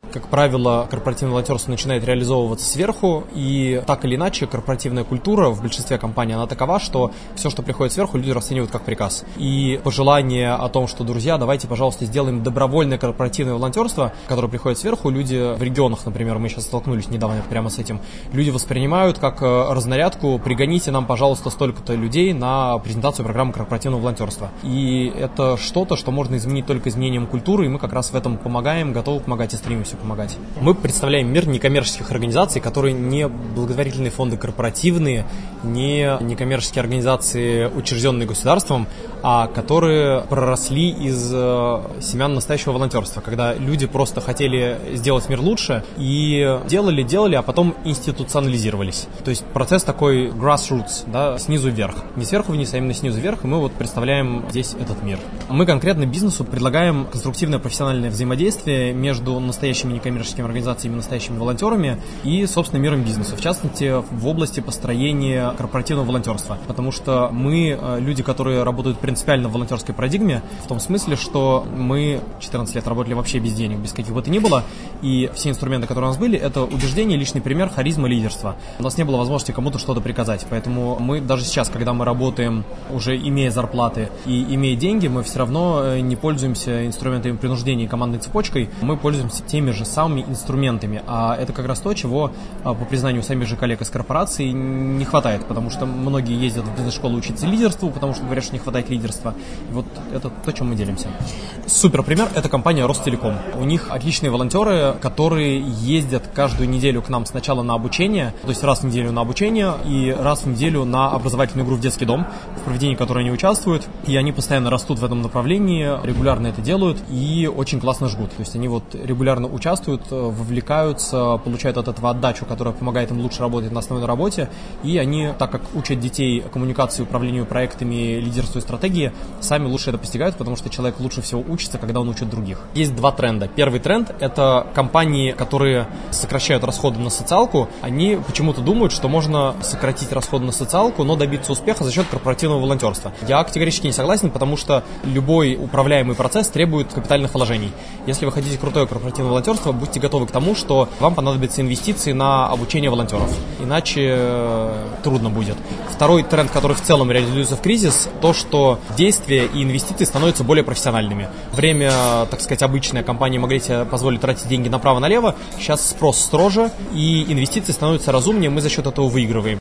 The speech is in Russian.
Как правило, корпоративное волонтерство начинает реализовываться сверху, и так или иначе корпоративная культура в большинстве компаний, она такова, что все, что приходит сверху, люди расценивают как приказ. И пожелание о том, что, друзья, давайте, пожалуйста, сделаем добровольное корпоративное волонтерство, которое приходит сверху, люди в регионах, например, мы сейчас столкнулись недавно прямо с этим, люди воспринимают как разнарядку: пригоните нам, пожалуйста, столько-то людей на презентацию программы корпоративного волонтерства. И это что-то, что можно изменить только изменением культуры, и мы как раз в этом помогаем, готовы помогать и стремимся помогать. Мы представляем мир некоммерческих организаций, которые не благотворительные фонды корпоративные, не некоммерческие организации, учрежденные государством, а которые проросли из семян настоящего волонтерства, когда люди просто хотели сделать мир лучше и делали, а потом институционализировались. То есть процесс такой grassroots, да, снизу вверх. Не сверху вниз, а именно снизу вверх, и мы вот представляем здесь этот мир. Мы конкретно бизнесу предлагаем конструктивное профессиональное взаимодействие между настоящими некоммерческими организациями, настоящими волонтерами и, собственно, миром бизнеса, в частности, в области построения корпоративного волонтерства. Потому что мы люди, которые работают принципиально в волонтерской парадигме, в том смысле, что мы 14 лет работали вообще без денег, без каких бы то ни было, и все инструменты, которые у нас были, это убеждение, личный пример, харизма, лидерство. У нас не было возможности кому-то что-то приказать, поэтому мы даже сейчас, когда мы работаем, уже имея зарплаты и имея деньги, мы все равно не пользуемся инструментами принуждения и командной цепочкой, мы пользуемся теми же самыми инструментами, а это как раз то, чего, по признанию самих же коллег из корпораций, не хватает, потому что многие ездят в бизнес-школу учиться лидерству, потому что говорят, что не хватает лидерства. И вот это то, чем мы делимся. Супер пример – это компания Ростелеком. У них отличные волонтеры, которые ездят каждую неделю к нам сначала на обучение, то есть раз в неделю на обучение и раз в неделю на образовательную игру в детский дом, в проведении которой они участвуют, и они постоянно растут в этом направлении, регулярно это делают и очень классно жгут. То есть они вот регулярно участвуют, вовлекаются, получают от этого отдачу, которая помогает им лучше работать на основной работе, и они, так как учат детей коммуникации, управлению проектами, лидерству и стратегии, сами лучше это постигают, потому что человек лучше всего учится, когда он учит других. Есть два тренда. Первый тренд – это компании, которые сокращают расходы на социалку. Они почему-то думают, что можно сократить расходы на социалку, но добиться успеха за счет корпоративного волонтерства. Я категорически не согласен, потому что любой управляемый процесс требует капитальных вложений. Если вы хотите крутое корпоративное волонтерство, будьте готовы к тому, что вам понадобятся инвестиции на обучение волонтеров. Иначе трудно будет. Второй тренд, который в целом реализуется в кризис, то, что действия и инвестиции становятся более профессиональными. Время, так сказать, обычные компании могли себе позволить тратить деньги направо-налево, сейчас спрос строже, и инвестиции становятся разумнее, мы за счет этого выигрываем.